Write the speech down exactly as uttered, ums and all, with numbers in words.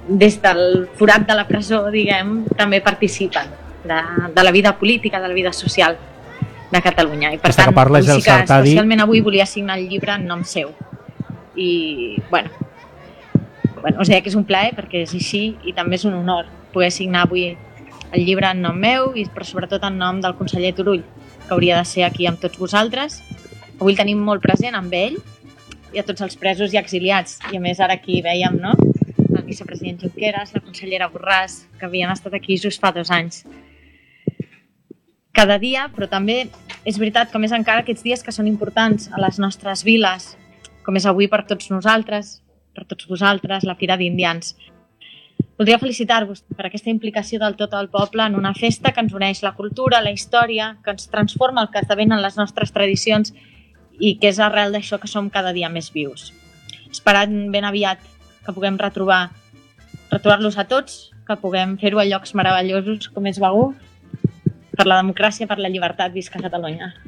des del forat de la presó, diguem, també participen de, de la vida política, de la vida social de Catalunya. I per Aquesta tant, que parla és sí el que Sartadi. especialment avui volia signar el llibre en nom seu. I, bueno, bueno, us deia que és un plaer perquè és així i també és un honor poder signar avui el llibre en nom meu i però sobretot en nom del conseller Turull, que hauria de ser aquí amb tots vosaltres. Avui el tenim molt present amb ell i a tots els presos i exiliats. I a més ara aquí veiem, no?, el vicepresident Junqueras, la consellera Borràs, que havien estat aquí just fa dos anys. Cada dia, però també és veritat com és encara aquests dies que són importants a les nostres viles, com és avui per tots nosaltres, per tots vosaltres, la Fira d'Indians. Voldria felicitar-vos per aquesta implicació del tot el poble en una festa que ens uneix la cultura, la història, que ens transforma el que esdevenen les nostres tradicions i que és arrel d'això que som cada dia més vius. Esperant ben aviat que puguem retrobar, retrobar-los a tots, que puguem fer-ho a llocs meravellosos com és Begur, per la democràcia, per la llibertat, visca Catalunya.